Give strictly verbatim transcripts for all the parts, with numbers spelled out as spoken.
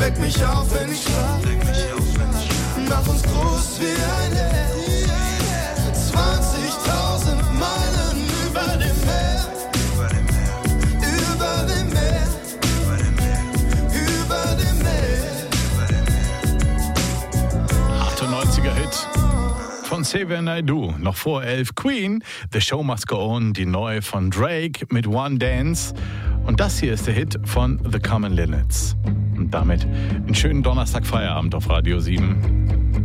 Weck mich auf, wenn ich schlaf. Mach uns groß wie ein Herz. zwanzigtausend Meilen über dem Meer. Über dem Meer. Über dem Meer. achtundneunziger Hit von Xavier Naidoo. Noch vor elf Queen, The Show Must Go On, die neue von Drake mit One Dance. Und das hier ist der Hit von The Common Linnets. Und damit einen schönen Donnerstag Feierabend auf Radio sieben.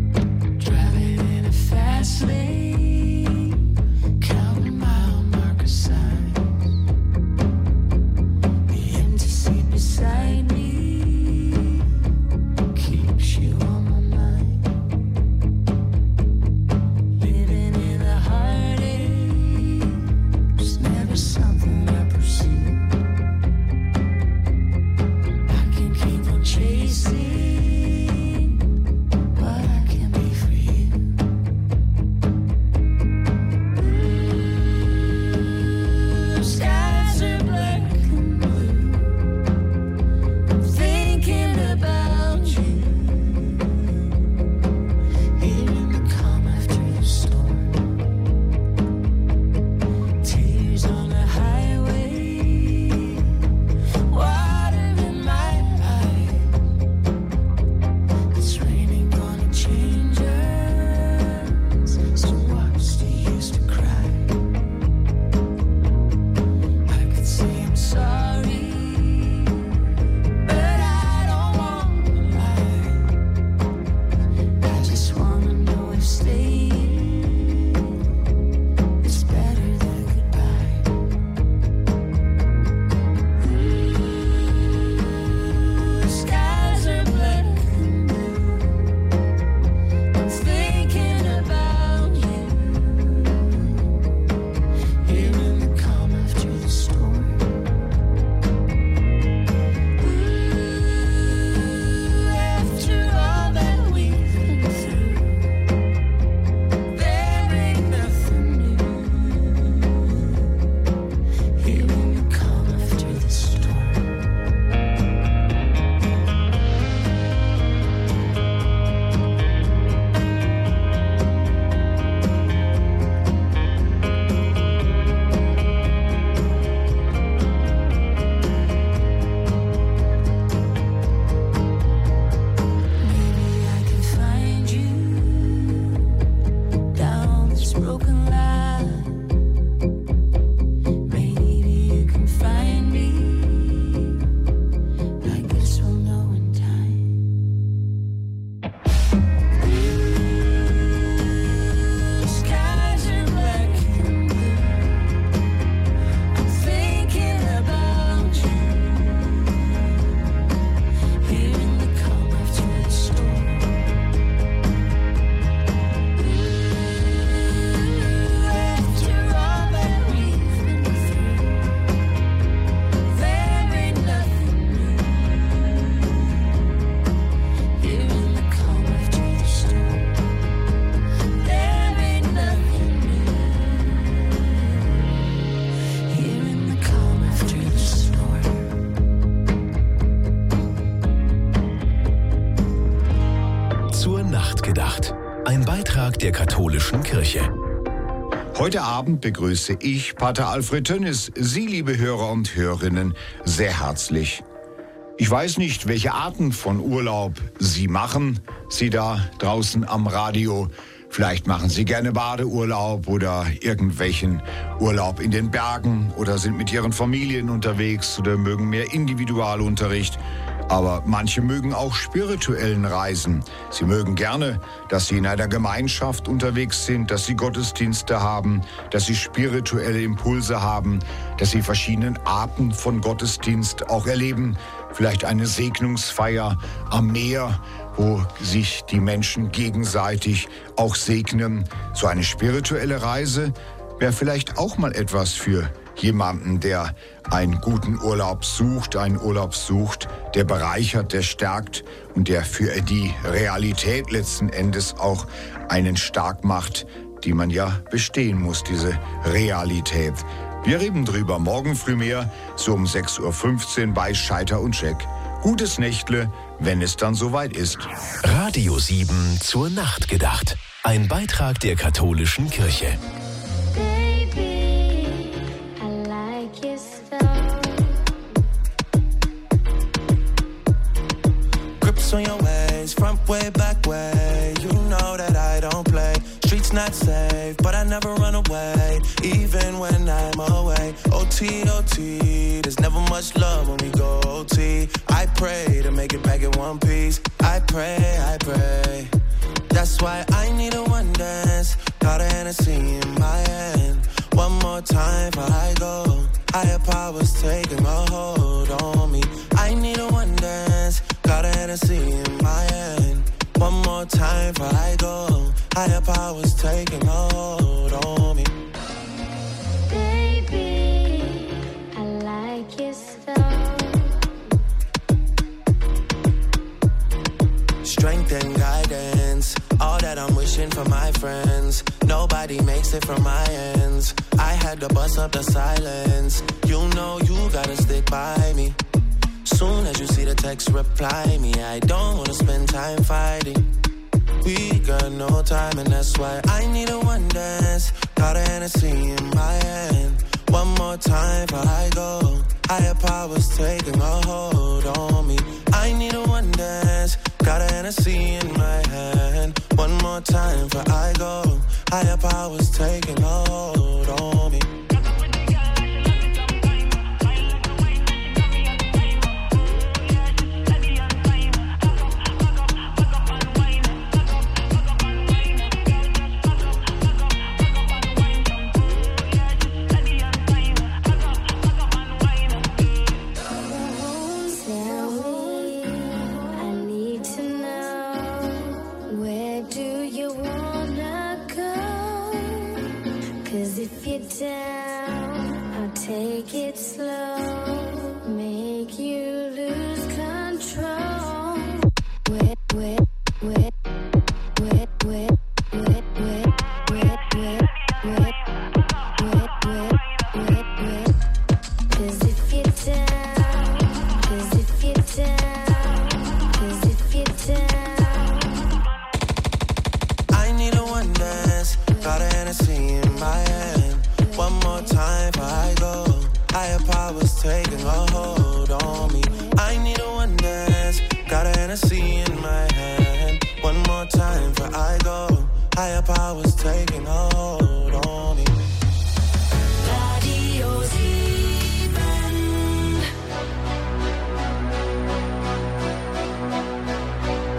Der katholischen Kirche. Heute Abend begrüße ich Pater Alfred Tönnis, Sie, liebe Hörer und Hörerinnen, sehr herzlich. Ich weiß nicht, welche Arten von Urlaub Sie machen, Sie da draußen am Radio. Vielleicht machen Sie gerne Badeurlaub oder irgendwelchen Urlaub in den Bergen oder sind mit Ihren Familien unterwegs oder mögen mehr Individualunterricht. Aber manche mögen auch spirituellen Reisen. Sie mögen gerne, dass sie in einer Gemeinschaft unterwegs sind, dass sie Gottesdienste haben, dass sie spirituelle Impulse haben, dass sie verschiedene Arten von Gottesdienst auch erleben. Vielleicht eine Segnungsfeier am Meer, wo sich die Menschen gegenseitig auch segnen. So eine spirituelle Reise wäre vielleicht auch mal etwas für jemanden, der einen guten Urlaub sucht, einen Urlaub sucht, der bereichert, der stärkt und der für die Realität letzten Endes auch einen stark macht, die man ja bestehen muss, diese Realität. Wir reden drüber morgen früh mehr, so um sechs Uhr fünfzehn bei Scheiter und Scheck. Gutes Nächtle, wenn es dann soweit ist. Radio sieben zur Nacht gedacht. Ein Beitrag der katholischen Kirche. Baby, I like your style. Grips on your ways, front way, back way. You know that I don't play. Streets not safe, but I never run away, even when I'm away. O T, O T, there's never much love when we go O T. I pray to make it back in one piece. I pray, I pray. That's why I need a one dance. Got a Hennessy in my hand. One more time before I go. Higher powers taking a hold on me. I need a one dance. Got a Hennessy in my hand. One more time before I go. Higher powers taking a hold on me. Baby, I like your style. Strength and guidance, all that I'm wishing for my friends. Nobody makes it from my ends. I had to bust up the silence. You know you gotta stick by me. Soon as you see the text, reply me. I don't wanna spend time fighting. We got no time and that's why I need a one dance. Got a Hennessy in my hand. One more time before I go. Higher powers taking a hold on me. I need a one dance. Got a Hennessy in my hand. One more time before I go. Higher powers taking a hold on me. Down, I'll take it slow, make you lose control. Wet, wet, wet, wet, wet, wet, wet, wet, wet, wet, wet, wet, wet. 'Cause if you're down, 'cause if you're down, 'cause if you're down. I need a one dance, got a Hennessy in my hand. One more time before I go. Higher powers taking a hold on me. I need a one dance. Got a Hennessy in my hand. One more time before I go. Higher powers taking a hold.